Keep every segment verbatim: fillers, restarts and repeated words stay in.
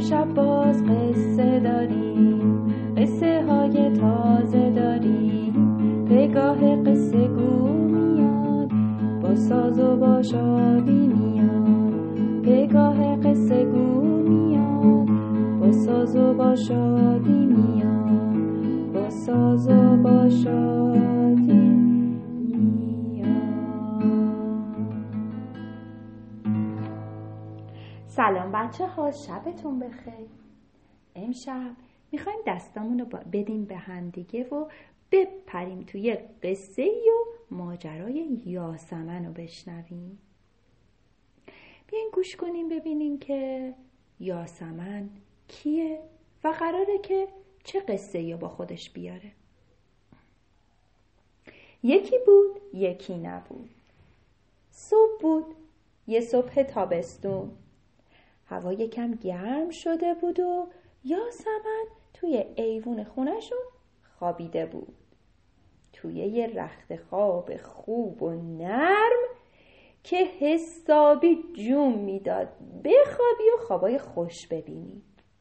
امشب باز قصه داریم، قصه های تازه داریم. پگاه قصه گو میاد، با ساز و با شادی میاد. پگاه قصه گو میاد، با ساز و با شادی میاد. با ساز و با شادی میاد. سلام بچه ها، شبتون بخیر. امشب میخوایم دستامون رو بدیم به هم دیگه و بپریم توی قصه و ماجرای یاسمن رو بشنویم. بیاین گوش کنیم ببینیم که یاسمن کیه و قراره که چه قصه رو با خودش بیاره. یکی بود یکی نبود. صبح بود، یه صبح تابستون. هوا یکم گرم شده بود و یاسمن توی ایوون خونه‌شون خوابیده بود. توی یه رخت خواب خوب و نرم که حسابی جون میداد بخوابی و خوابای خوش ببینی.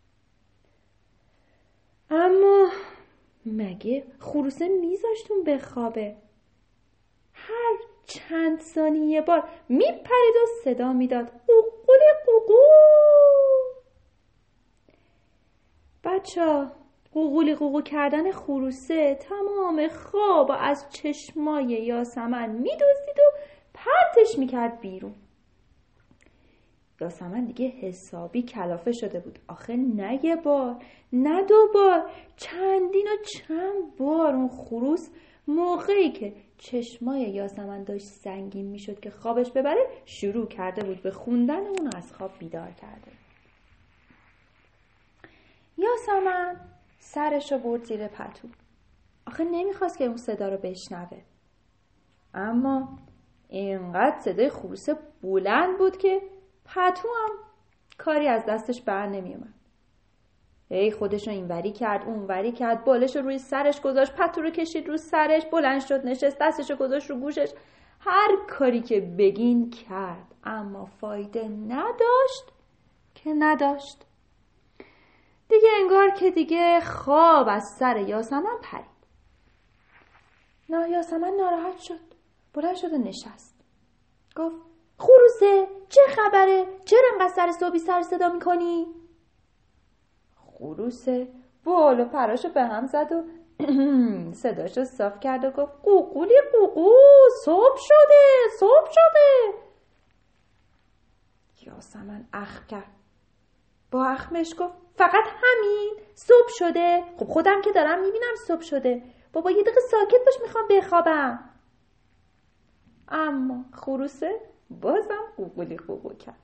اما مگه خروسه میذاشتون بخوابه؟ هر چند ثانیه بار میپرید و صدا میداد قوقل قوقو. بچه قوقولی قوقو کردن خروسه تمام خواب از چشمای یاسمن میدوزید و پرتش میکرد بیرون. یاسمن دیگه حسابی کلافه شده بود. آخه نه یه بار نه دو بار، چندین و چند بار اون خروس موقعی که چشمای یاسمن داشت سنگین میشد که خوابش ببره شروع کرده بود به خوندن اون از خواب بیدار کرده. یاسمن سرشو برد زیر پتو. آخه نمیخواست که اون صدا رو بشنوه. اما اینقدر صدای خروس بلند بود که پتو هم کاری از دستش بر نمی اومد. ای خودشو اینوری کرد اونوری کرد، بالشو روی سرش گذاشت، پتو رو کشید رو سرش، بلند شد نشست، دستشو گذاشت رو گوشش. هر کاری که بگین کرد، اما فایده نداشت که نداشت. دیگه انگار که دیگه خواب از سر یاسمن پرید. نه یاسمن ناراحت شد، بلند شد و نشست. گفت خروسه چه خبره؟ چرا انقدر سر صبحی سر صدا میکنی؟ خروسه بال و پراشو به هم زد و صداشو صاف کرد و گفت قوقولی قوقو، صبح شده صبح شده. یاسمن اخم کرد. با اخمش گفت فقط همین؟ صبح شده؟ خب خودم که دارم میبینم صبح شده. بابا یه دقیقه ساکت باش، میخوام بخوابم. اما خروسه بازم قوقولی قوقو کرد.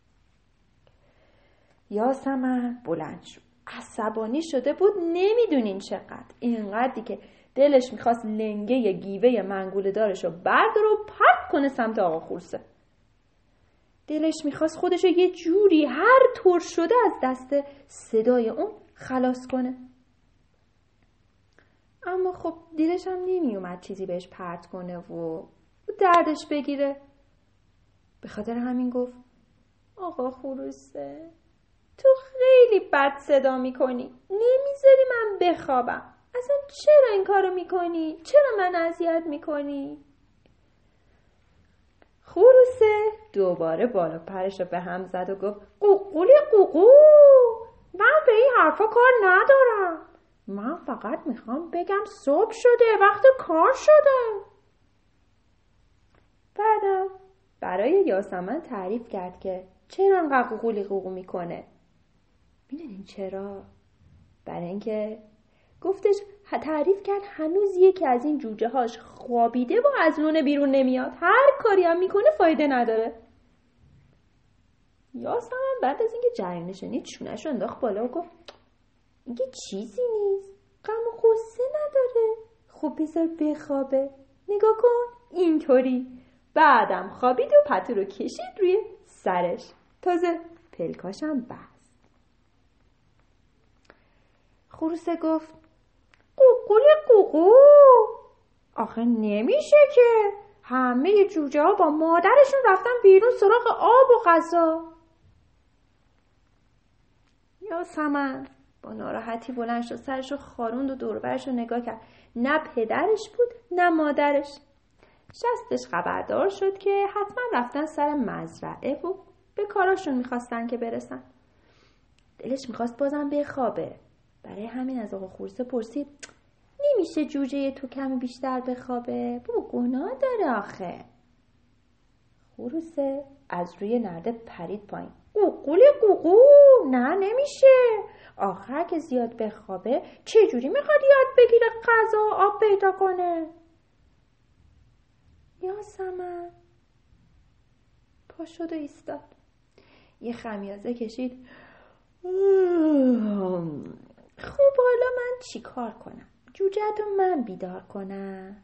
یاسمن بلند شد. عصبانی شده بود نمیدونین چقدر. اینقدری که دلش میخواست لنگه ی گیوه منگوله دارشو برداره و پرت کنه سمت آقا خروسه. دلش میخواست خودشو یه جوری هر طور شده از دست صدای اون خلاص کنه. اما خب دلش هم نمیومد چیزی بهش پرت کنه و دردش بگیره. به خاطر همین گفت آقا خروسه تو خیلی بد صدا میکنی، نمیذاری من بخوابم. اصلا چرا این کارو میکنی؟ چرا من اذیت میکنی؟ خروسه دوباره بالا پرشو به هم زد و گفت قوقولی قوقو، من به این حرفا کار ندارم. من فقط میخوام بگم صبح شده، وقت کار شده. بعدم برای یاسمن تعریف کرد که چرا انقدر قوقولی قوقو میکنه. میدونین چرا؟ برای اینکه گفتش تعریف کرد هنوز یکی از این جوجه هاش خوابیده و از لونه بیرون نمیاد. هر کاری هم میکنه فایده نداره. یاسمن بعد از اینکه جریان شنید چونش انداخت بالا و گفت اینکه چیزی نیست، غم و غصه نداره. خب بذار بخوابه، نگاه کن اینطوری. بعدم خوابید و پتو رو کشید روی سرش، تازه پلکاشم بست. خروسه گفت قوقولی قوقو، آخه نمیشه که همه جوجه ها با مادرشون رفتن بیرون سراغ آب و غذا. یاسمن با ناراحتی بلند شد، سرشو خاروند و دور و برش رو نگاه کرد. نه پدرش بود نه مادرش. شستش خبردار شد که حتما رفتن سر مزرعه و به کاراشون میخواستن که برسن. دلش میخواست بازم بخوابه. برای همین از آقا خورسه پرسید نمیشه جوجه تو کمی بیشتر بخوابه؟ بابا گناه داره آخه. خروسه از روی نرده پرید پایین. قوقولی قوقو، نه نمیشه. آخر که زیاد بخوابه چجوری میخواد یاد بگیره غذا و آب پیدا کنه؟ یاسمن پا شد و ایستاد. یه خمیازه کشید. خب حالا من چی کار کنم؟ جوجه‌تو من بیدار کنم؟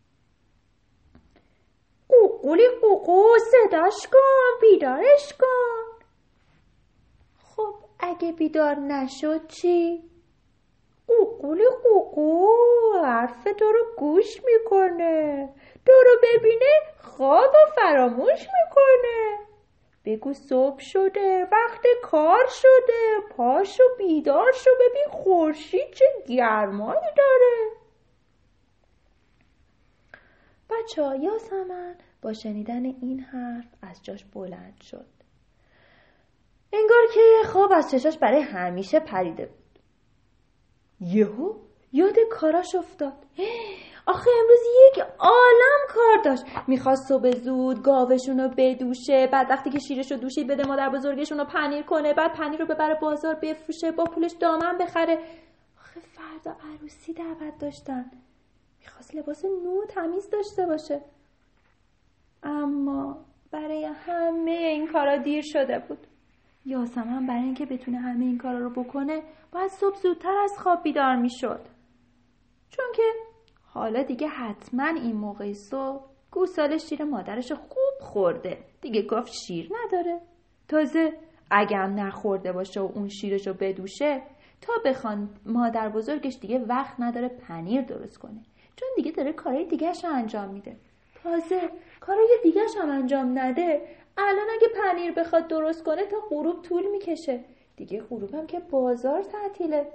قوقولی قوقو، صداش کن، بیدارش کن. خب اگه بیدار نشد چی؟ قوقولی قوقو حرف تو رو گوش میکنه، تو رو ببینه خواب و فراموش میکنه. بگو صبح شده، وقت کار شده، پاشو بیدار شو، ببین خورشید چه گرمایی داره. بچه ها، یاسمن با شنیدن این حرف از جاش بلند شد. انگار که خواب از چشاش برای همیشه پریده بود. یهو یاد کاراش افتاد. آخه امروز یک عالم کار داشت. میخواست صبح زود گاوشونو بدوشه، بعد وقتی که شیرشو دوشید بده مادر بزرگشونو پنیر کنه، بعد پنیر رو ببره بازار بفروشه، با پولش دامن بخره. آخه فردا عروسی دعوت داشتن، میخواست لباس نو تمیز داشته باشه. اما برای همه این کارا دیر شده بود. یاسمن برای اینکه بتونه همه این کارا رو بکنه باید صبح زودتر از خواب بیدار میشد، چون که حالا دیگه حتما این موقع صبح گوساله شیر مادرش خوب خورده، دیگه گاو شیر نداره. تازه اگه هم نخورده باشه و اون شیرشو بدوشه، تا بخوان مادر بزرگش دیگه وقت نداره پنیر درست کنه، چون دیگه داره کارهای دیگه‌ش رو انجام میده. تازه کارهای دیگه‌ش هم انجام نده، الان اگه پنیر بخواد درست کنه تا غروب طول میکشه، دیگه غروب هم که بازار تعطیله.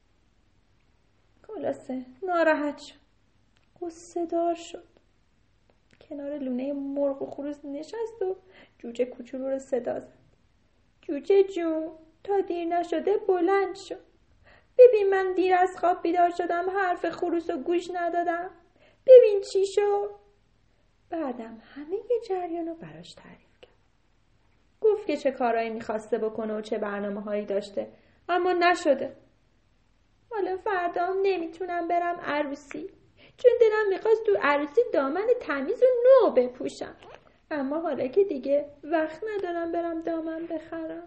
خلاصه ناراحت شد، غصه دار شد. کنار لونه مرغ و خروس نشست و جوجه کوچولو رو صدا زد. جوجه جون، تا دیر نشده بلند شد. ببین من دیر از خواب بیدار شدم، حرف خروس رو گوش ندادم. ببین چی شد. بعدم همه یه جریان رو براش تعریف کرد. گفت که چه کارهایی میخواسته بکنه و چه برنامه هایی داشته، اما نشده. حالا فردا هم نمیتونم برم عروسی، چون دلم میخواست تو عروسی دامن تمیز و نو بپوشم، اما حالا که دیگه وقت ندارم برم دامن بخرم.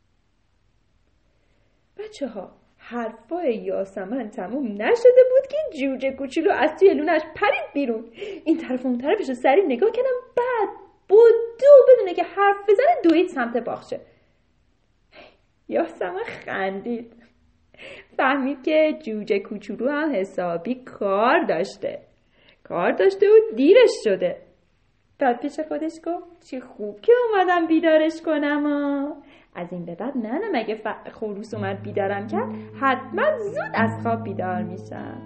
بچه ها، حرفای یاسمن تموم نشده بود که جوجه کوچولو از توی لونش پرید بیرون. این طرف اون طرفش رو سریع نگاه کردم، بعد بودو بدونه که حرف بزنه دوید سمت باغچه. یاسمن خندید، فهمید که جوجه کوچولو هم حسابی کار داشته کار داشته و دیرش شده. بعد پیش خودش گفت چه خوب که اومدم بیدارش کنم. ها. از این به بعد منم اگه ف... خروس اومد بیدارم کرد حتما زود از خواب بیدار میشم.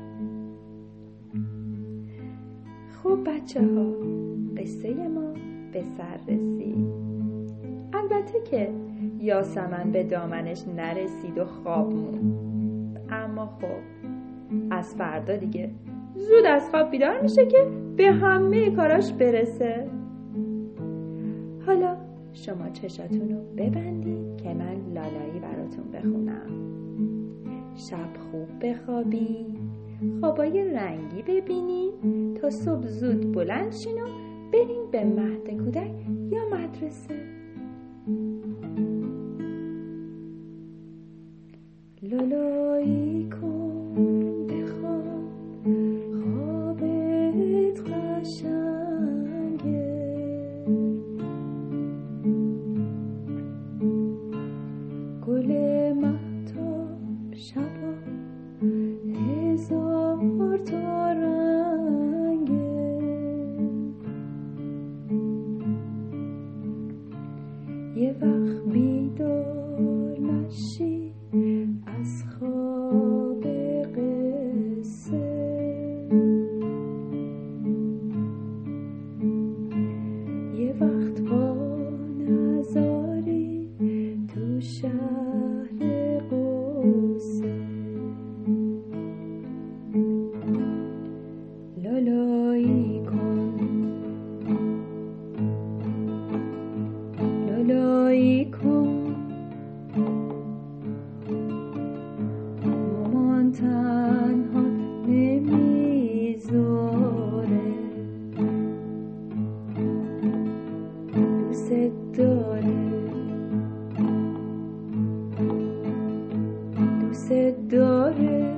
خب بچه ها، قصه ما به سر رسید. البته که یاسمن به دامنش نرسید و خواب موند، اما خب از فردا دیگه زود از خواب بیدار میشه که به همه کاراش برسه. حالا شما چشاتون رو ببندید که من لالایی براتون بخونم. شب خوب بخوابید، خوابای رنگی ببینید تا صبح زود بلند شین و برین به مهد کودک یا مدرسه. لالایی کن بخواب، خوابت قشنگه. گل مهتاب شبا هزار تا رنگه. یه وقت بیدار نشی از خواب قصه یه وقت با نزاری تو شهر قصه لالایی کن لالایی کن مامان تنها نمیذاره دوست داره دوست داره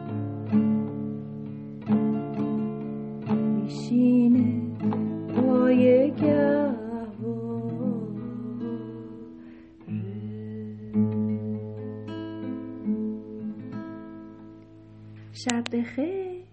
میشینه پای گهواره شب بخیر.